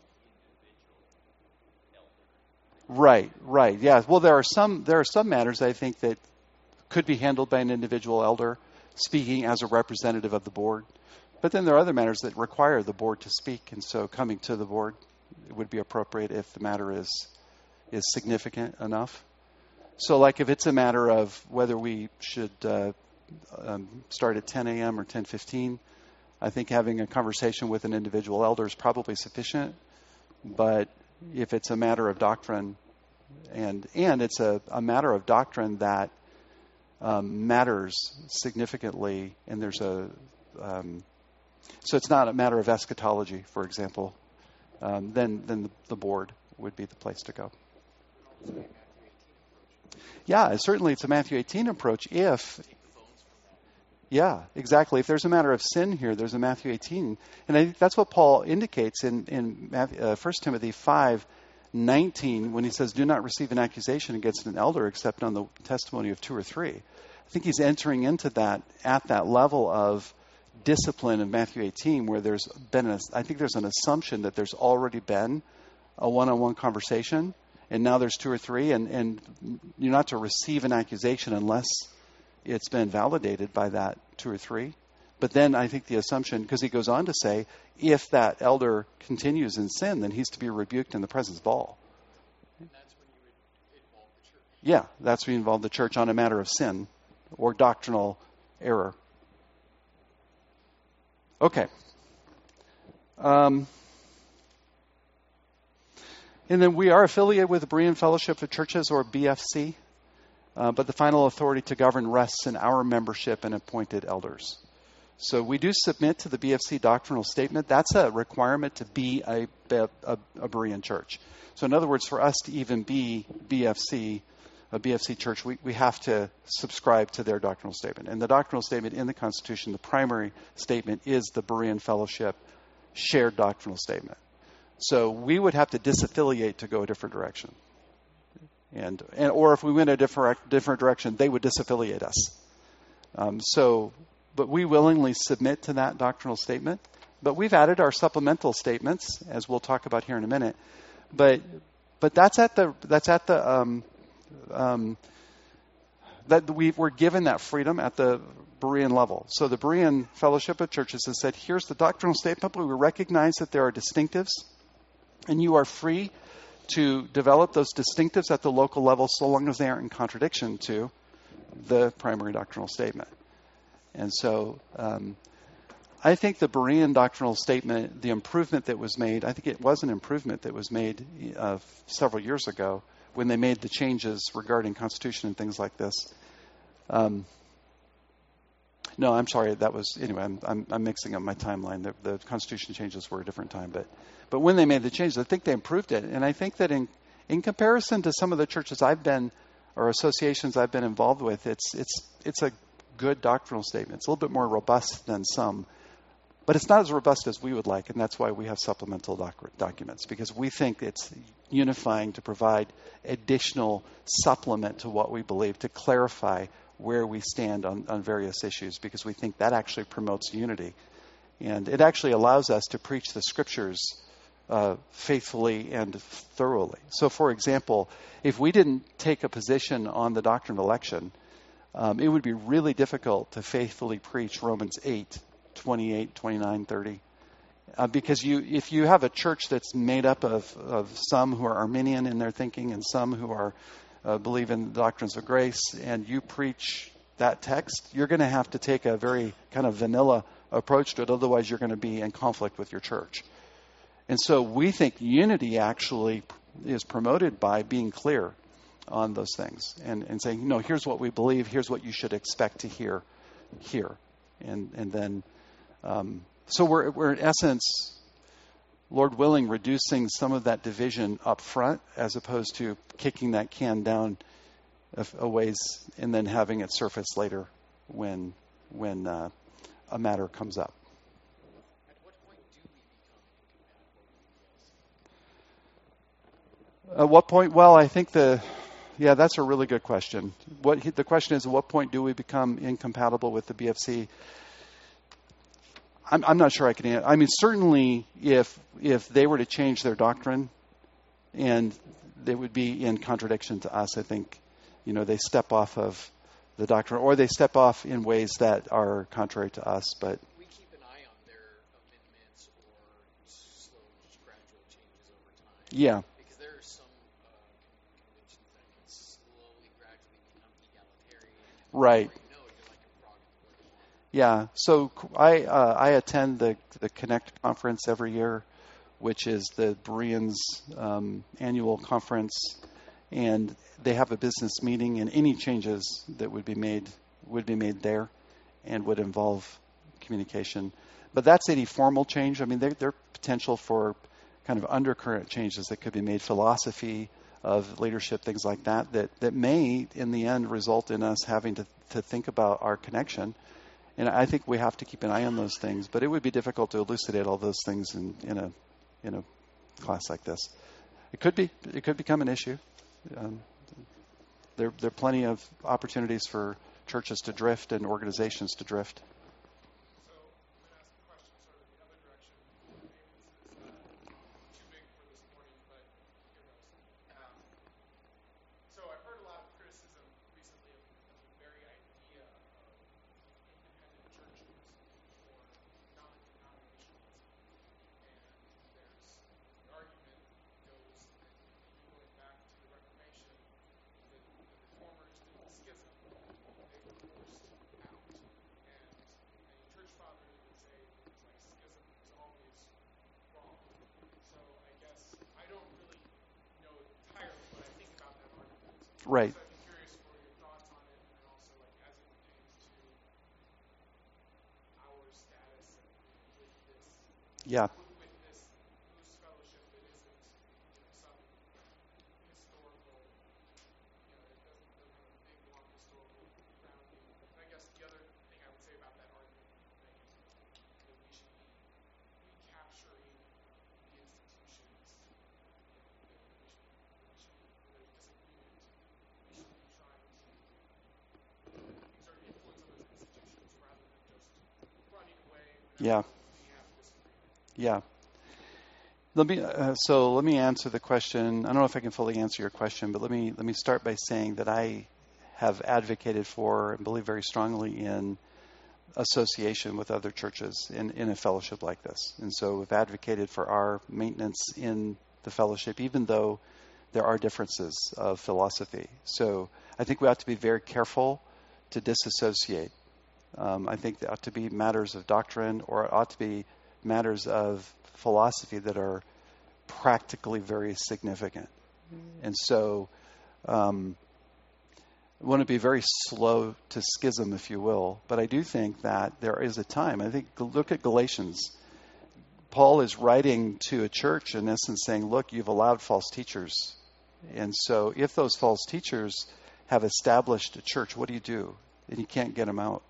an individual elder. Right. Yeah. Well, there are some matters I think that could be handled by an individual elder speaking as a representative of the board. But then there are other matters that require the board to speak, and so coming to the board would be appropriate if the matter is significant enough. So like if it's a matter of whether we should start at 10 a.m. or 10:15, I think having a conversation with an individual elder is probably sufficient. But if it's a matter of doctrine, and it's a matter of doctrine that matters significantly, and there's so it's not a matter of eschatology, for example, then the board would be the place to go. Yeah, certainly it's a Matthew 18 approach yeah, exactly. If there's a matter of sin here, there's a Matthew 18. And I think that's what Paul indicates in 1 Timothy 5:19 when he says, do not receive an accusation against an elder except on the testimony of 2 or 3. I think he's entering into that at that level of discipline in Matthew 18 where there's been I think there's an assumption that there's already been a one-on-one conversation, and now there's 2 or 3, and you're not to receive an accusation unless it's been validated by that 2 or 3. But then I think the assumption, because he goes on to say, if that elder continues in sin, then he's to be rebuked in the presence of all. And that's when you would involve the church. Yeah, that's when you involve the church on a matter of sin or doctrinal error. Okay. And then we are affiliated with the Berean Fellowship of Churches, or BFC, but the final authority to govern rests in our membership and appointed elders. So we do submit to the BFC doctrinal statement. That's a requirement to be a Berean church. So in other words, for us to even be BFC, a BFC church, we have to subscribe to their doctrinal statement. And the doctrinal statement in the Constitution, the primary statement, is the Berean Fellowship shared doctrinal statement. So we would have to disaffiliate to go a different direction. And or if we went a different direction, they would disaffiliate us. But we willingly submit to that doctrinal statement. But we've added our supplemental statements, as we'll talk about here in a minute. But that's at the that we're given that freedom at the Berean level. So the Berean Fellowship of Churches has said, here's the doctrinal statement, but we recognize that there are distinctives, and you are free to develop those distinctives at the local level so long as they aren't in contradiction to the primary doctrinal statement. And so I think the Berean doctrinal statement, the improvement that was made, I think it was an improvement that was made several years ago when they made the changes regarding Constitution and things like this. No, I'm sorry. That was anyway. I'm mixing up my timeline. The Constitution changes were a different time, but when they made the changes, I think they improved it. And I think that in comparison to some of the churches I've been or associations I've been involved with, it's a good doctrinal statement. It's a little bit more robust than some, but it's not as robust as we would like, and that's why we have supplemental documents, because we think it's unifying to provide additional supplement to what we believe, to clarify where we stand on various issues, because we think that actually promotes unity. And it actually allows us to preach the Scriptures faithfully and thoroughly. So, for example, if we didn't take a position on the doctrine of election, it would be really difficult to faithfully preach Romans 8, 28, 29, 30. Because if you have a church that's made up of some who are Arminian in their thinking and some who are believe in the doctrines of grace, and you preach that text, you're going to have to take a very kind of vanilla approach to it. Otherwise, you're going to be in conflict with your church. And so we think unity actually is promoted by being clear on those things and saying, here's what we believe, here's what you should expect to hear here. And then, so we're in essence, Lord willing, reducing some of that division up front as opposed to kicking that can down a ways and then having it surface later when a matter comes up. At what point do we become incompatible with the At what point? Well, I think that's a really good question. The question is, at what point do we become incompatible with the BFC? I'm not sure I can answer. I mean, certainly if they were to change their doctrine and they would be in contradiction to us, I think, they step off of the doctrine or they step off in ways that are contrary to us. But we keep an eye on their amendments or slow, gradual changes over time. Yeah. Because there are some conventions that can slowly, gradually become egalitarian. Right. You're like a frog in the boiling water. Yeah, so I attend the Connect conference every year, which is the Bereans' annual conference, and they have a business meeting, and any changes that would be made there, and would involve communication. But that's any formal change. I mean, there are potential for kind of undercurrent changes that could be made, philosophy of leadership, things like that may, in the end, result in us having to think about our connection. And I think we have to keep an eye on those things. But it would be difficult to elucidate all those things in a class like this. It could become an issue. There are plenty of opportunities for churches to drift and organizations to drift. So I'm going to ask a question sort of the other direction. Maybe this is too big for this morning, but here goes. So I've heard a lot of criticism recently of the very idea of independent churches or non-denominationalism. And the argument goes that even going back to the Reformation, the reformers did the schism. They were forced out. And a church father would say things like schism is always wrong. So I guess I don't really know entirely what I think about that argument. Right. So I'd be curious for your thoughts on it, and also like as it pertains to our status with this. Yeah. With this loose fellowship that isn't, some historical, it doesn't have a big long historical grounding. And I guess the other thing I would say about that argument is that we should be recapturing the institution Yeah. we have disagreement. Yeah. Let me answer the question. I don't know if I can fully answer your question, but let me start by saying that I have advocated for and believe very strongly in association with other churches in a fellowship like this. And so we've advocated for our maintenance in the fellowship, even though there are differences of philosophy. So I think we ought to be very careful to disassociate. I think there ought to be matters of doctrine, or it ought to be matters of philosophy that are practically very significant. And so I want to be very slow to schism, if you will. But I do think that there is a time. I think, look at Galatians. Paul is writing to a church, in essence, saying, look, you've allowed false teachers. And so if those false teachers have established a church, what do? And you can't get them out.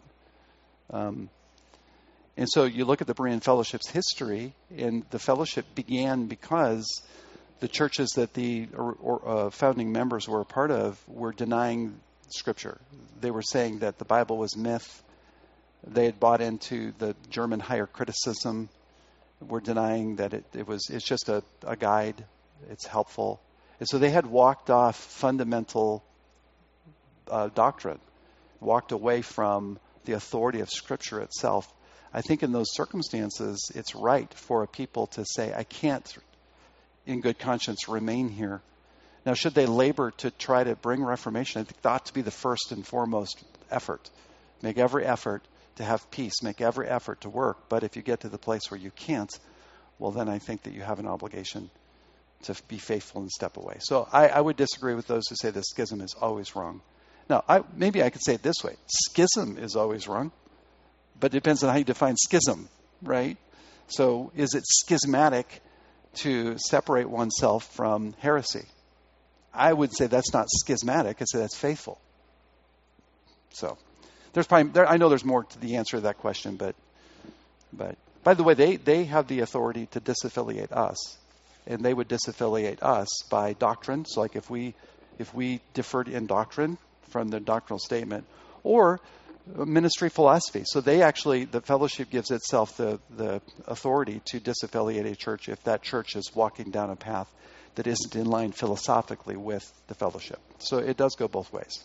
And so you look at the Berean Fellowship's history, and the fellowship began because the churches that the founding members were a part of were denying Scripture. They were saying that the Bible was myth. They had bought into the German higher criticism. Were denying that it's just a guide. It's helpful. And so they had walked off fundamental doctrine, walked away from the authority of Scripture itself. I think in those circumstances, it's right for a people to say, I can't, in good conscience, remain here. Now, should they labor to try to bring reformation? I think that ought to be the first and foremost effort. Make every effort to have peace. Make every effort to work. But if you get to the place where you can't, well, then I think that you have an obligation to be faithful and step away. So I would disagree with those who say the schism is always wrong. Now, maybe I could say it this way. Schism is always wrong, but it depends on how you define schism, right? So is it schismatic to separate oneself from heresy? I would say that's not schismatic. I'd say that's faithful. So I know there's more to the answer to that question, but by the way, they have the authority to disaffiliate us, and they would disaffiliate us by doctrine. So like if we differed in doctrine from the doctrinal statement, or ministry philosophy. So the fellowship gives itself the authority to disaffiliate a church if that church is walking down a path that isn't in line philosophically with the fellowship. So it does go both ways.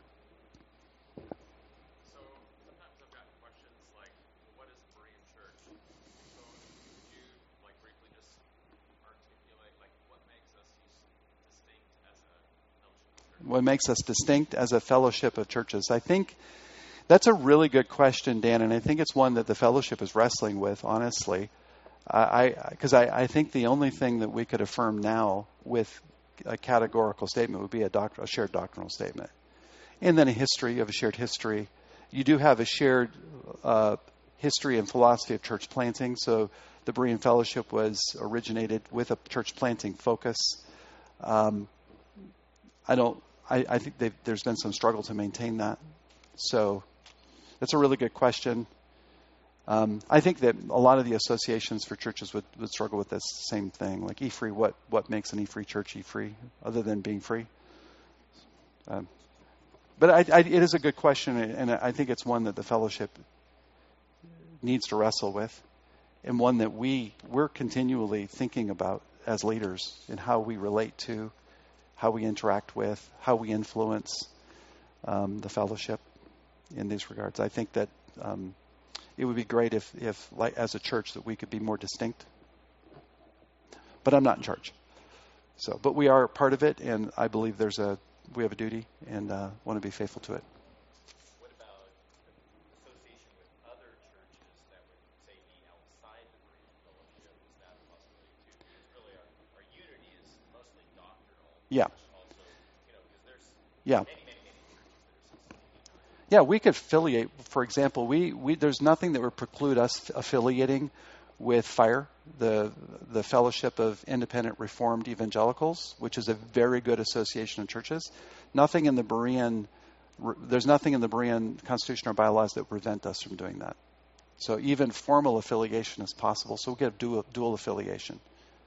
So sometimes I've gotten questions like, what is the Berean church? So could you briefly just articulate what makes us distinct as a fellowship? What makes us distinct as a fellowship of churches? I think that's a really good question, Dan, and I think it's one that the fellowship is wrestling with, honestly. Because I think the only thing that we could affirm now with a categorical statement would be a shared doctrinal statement. And then a shared history. You do have a shared history and philosophy of church planting. So the Berean Fellowship was originated with a church planting focus. I think there's been some struggle to maintain that. So that's a really good question. I think that a lot of the associations for churches would struggle with this same thing. Like E-Free, what makes an E-Free church E-Free other than being free? But it is a good question, and I think it's one that the fellowship needs to wrestle with, and one that we're continually thinking about as leaders in how we relate to, how we interact with, how we influence the fellowship in these regards. I think that it would be great if, as a church, that we could be more distinct. But I'm not in charge. But we are part of it, and I believe we have a duty, and want to be faithful to it. What about association with other churches that would, say, be outside the Berean Fellowship? Is that a possibility too? Because really our unity is mostly doctrinal. Yeah. Also, because there's Yeah. many churches that are Yeah, we could affiliate. For example, there's nothing that would preclude us affiliating with FIRE, the Fellowship of Independent Reformed Evangelicals, which is a very good association of churches. There's nothing in the Berean Constitution or bylaws that prevent us from doing that. So even formal affiliation is possible. So we get dual affiliation.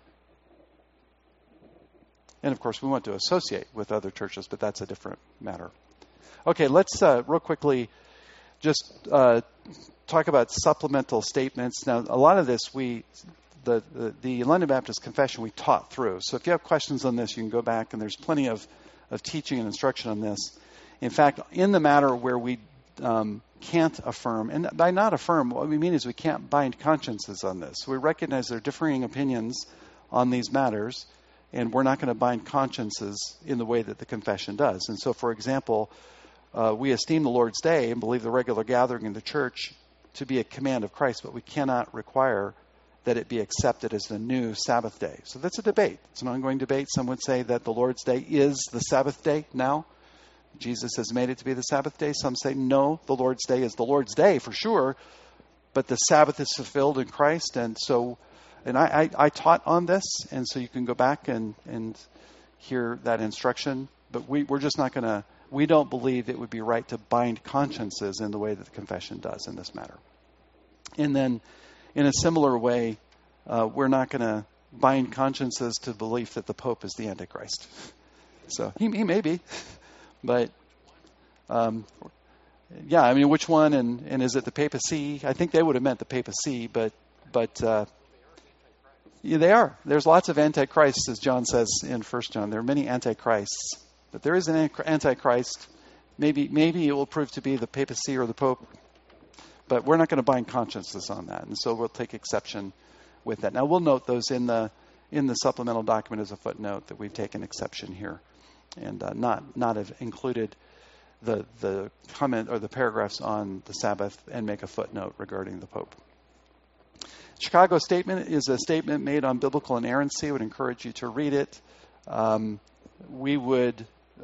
And of course, we want to associate with other churches, but that's a different matter. Okay, let's real quickly just talk about supplemental statements. Now, a lot of this the London Baptist Confession we taught through. So if you have questions on this, you can go back, and there's plenty of teaching and instruction on this. In fact, in the matter where we can't affirm, and by not affirm, what we mean is we can't bind consciences on this. We recognize there are differing opinions on these matters, and we're not going to bind consciences in the way that the confession does. And so, for example, we esteem the Lord's Day and believe the regular gathering in the church to be a command of Christ, but we cannot require that it be accepted as the new Sabbath day. So that's a debate. It's an ongoing debate. Some would say that the Lord's Day is the Sabbath day now. Jesus has made it to be the Sabbath day. Some say, no, the Lord's Day is the Lord's Day for sure, but the Sabbath is fulfilled in Christ. And so, and I taught on this, and so you can go back and hear that instruction. But we're just not going to, we don't believe it would be right to bind consciences in the way that the confession does in this matter. And then, in a similar way, we're not going to bind consciences to belief that the Pope is the Antichrist. So he may be, but yeah, I mean, which one? And is it the papacy? I think they would have meant the papacy, but yeah, they are. There's lots of antichrists, as John says in 1 John. There are many antichrists, but there is an antichrist. Maybe it will prove to be the papacy or the Pope. But we're not going to bind consciences on that, and so we'll take exception with that. Now we'll note those in the supplemental document as a footnote that we've taken exception here, and not have included the comment or the paragraphs on the Sabbath and make a footnote regarding the Pope. Chicago Statement is a statement made on biblical inerrancy. I would encourage you to read it. We would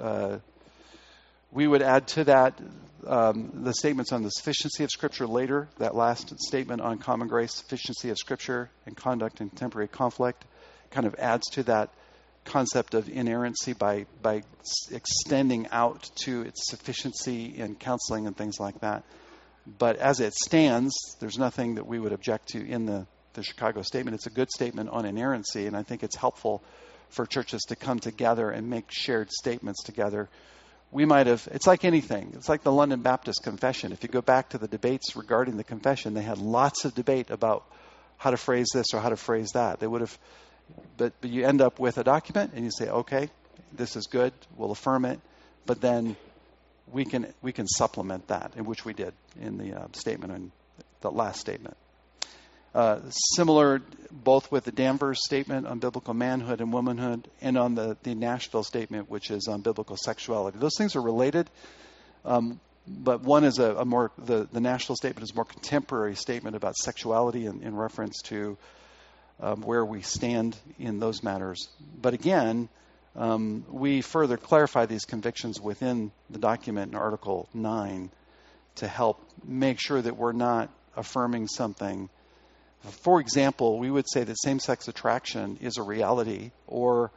add to that the statements on the sufficiency of Scripture later. That last statement on common grace, sufficiency of Scripture, and conduct in contemporary conflict kind of adds to that concept of inerrancy by extending out to its sufficiency in counseling and things like that. But as it stands, there's nothing that we would object to in the Chicago Statement. It's a good statement on inerrancy, and I think it's helpful for churches to come together and make shared statements together. We might have, it's like anything. It's like the London Baptist Confession. If you go back to the debates regarding the confession, they had lots of debate about how to phrase this or how to phrase that. They would have, but you end up with a document and you say, okay, this is good, we'll affirm it, but then we can supplement that, in which we did in the statement, and the last statement. Similar both with the Danvers statement on biblical manhood and womanhood, and on the Nashville statement, which is on biblical sexuality. Those things are related, but one is a more, the Nashville statement is a more contemporary statement about sexuality in reference to where we stand in those matters. But again, we further clarify these convictions within the document in Article 9 to help make sure that we're not affirming something. For example, we would say that same-sex attraction is a reality, or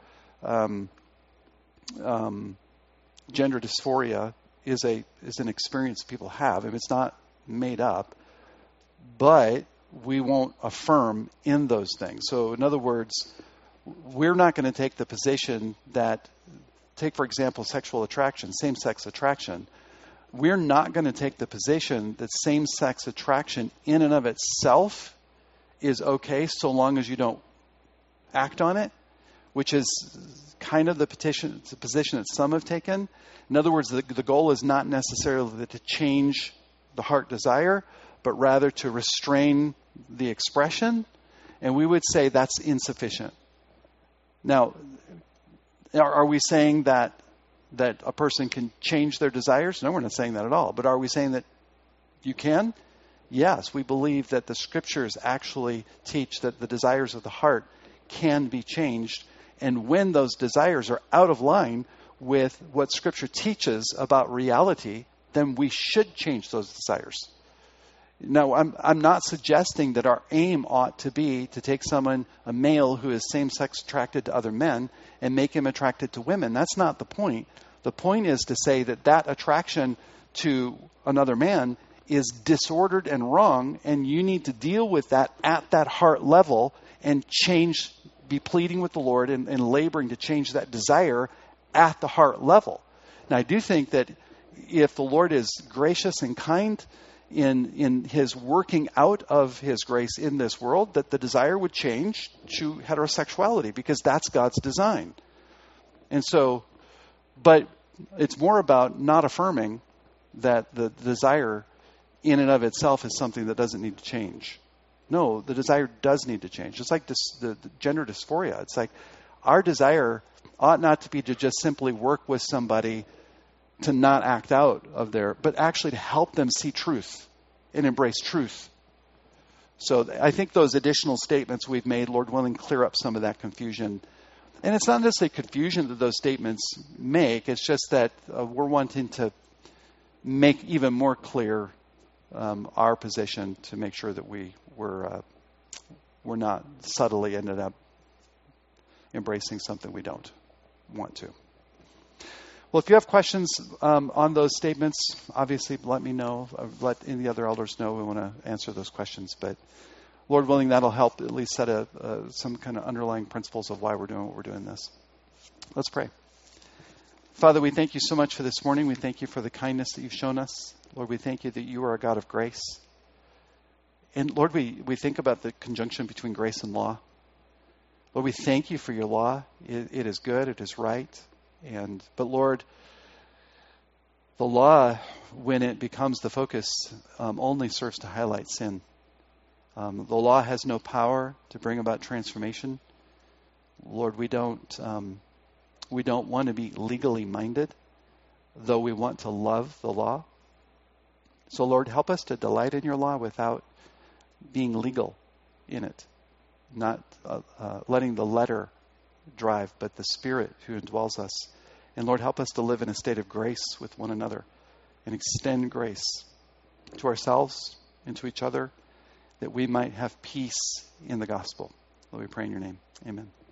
gender dysphoria is an experience people have. If it's not made up, but we won't affirm in those things. So in other words, we're not going to take the position that, take for example, sexual attraction, same-sex attraction. We're not going to take the position that same-sex attraction in and of itself is okay so long as you don't act on it, which is kind of the position that some have taken. In other words, the goal is not necessarily to change the heart desire, but rather to restrain the expression. And we would say that's insufficient. Now, are we saying that a person can change their desires? No, we're not saying that at all. But are we saying that you can? Yes, we believe that the Scriptures actually teach that the desires of the heart can be changed. And when those desires are out of line with what Scripture teaches about reality, then we should change those desires. Now, I'm not suggesting that our aim ought to be to take someone, a male who is same-sex attracted to other men, and make him attracted to women. That's not the point. The point is to say that attraction to another man is disordered and wrong, and you need to deal with that at that heart level and be pleading with the Lord and laboring to change that desire at the heart level. Now, I do think that if the Lord is gracious and kind in his working out of his grace in this world, that the desire would change to heterosexuality, because that's God's design. And so, but it's more about not affirming that the desire in and of itself is something that doesn't need to change. No, the desire does need to change. It's like the gender dysphoria. It's like our desire ought not to be to just simply work with somebody to not act out of their, but actually to help them see truth and embrace truth. So I think those additional statements we've made, Lord willing, clear up some of that confusion. And it's not necessarily confusion that those statements make. It's just that we're wanting to make even more clear our position to make sure that we're not subtly ended up embracing something we don't want to. Well, if you have questions on those statements, obviously let me know. Let any of the other elders know we want to answer those questions. But Lord willing, that'll help at least set some kind of underlying principles of why we're doing what we're doing this. Let's pray. Father, we thank you so much for this morning. We thank you for the kindness that you've shown us. Lord, we thank you that you are a God of grace. And Lord, we think about the conjunction between grace and law. Lord, we thank you for your law. It is good. It is right. But Lord, the law, when it becomes the focus, only serves to highlight sin. The law has no power to bring about transformation. Lord, we don't want to be legally minded, though we want to love the law. So Lord, help us to delight in your law without being legal in it, not letting the letter drive, but the Spirit who indwells us. And Lord, help us to live in a state of grace with one another and extend grace to ourselves and to each other, that we might have peace in the gospel. Lord, we pray in your name. Amen.